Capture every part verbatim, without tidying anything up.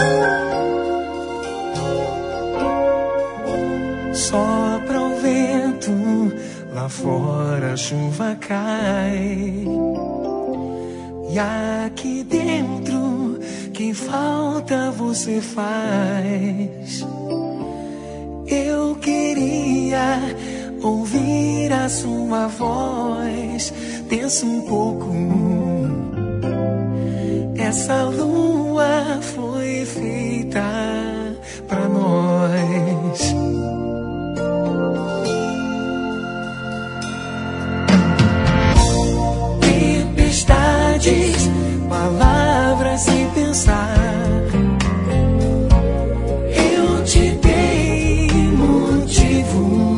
Sopra o vento, lá fora a chuva cai. E aqui dentro, que falta você faz. Eu queria ouvir a sua voz. Pensa um pouco. Essa lua foi feita pra nós. Tempestades, palavras sem pensar. Eu te dei motivo.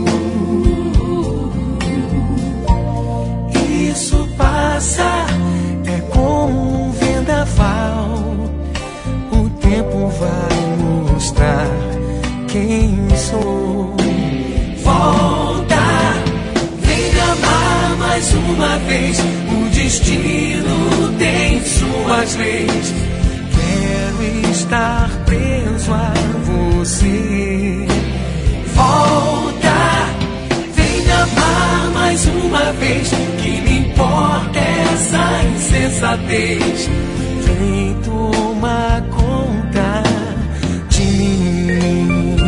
Isso passa, é como um vendaval. O tempo vai mostrar quem sou. Volta, vem me amar mais uma vez. O destino tem suas leis. Quero estar preso a você. Volta, vem me amar mais uma vez. Que me importa essa insensatez. Vem tomar conta de mim.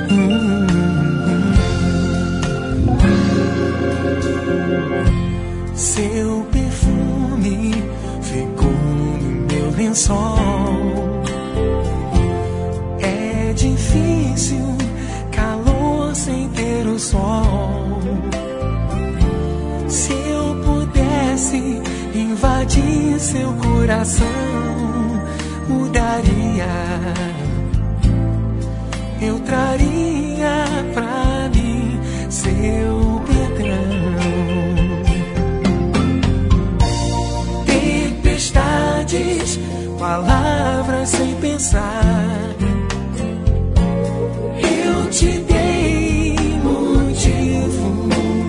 Seu perfume ficou no meu lençol. É difícil calor sem ter o sol. Se eu pudesse invadir seu coração, mudaria. Eu traria pra mim seu perdão. Tempestades, palavras sem pensar. Eu te dei motivo.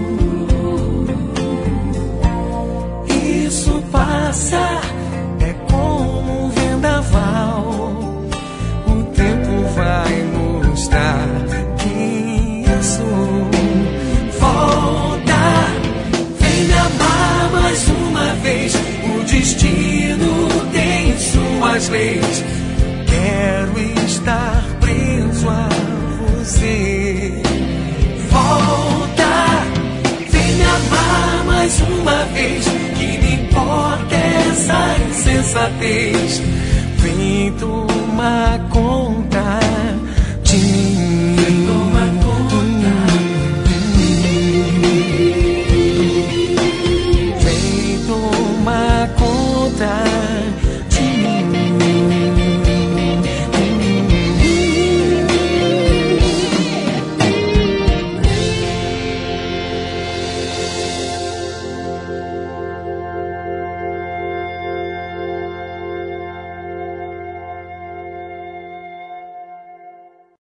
Isso passa, é como um vendaval. O tempo vai mostrar quem eu sou. Volta, vem me amar mais uma vez. O destino tem suas leis. Quero estar preso a você. Volta, vem me amar mais uma vez. Que me importa essa insensatez. Vem tomar conta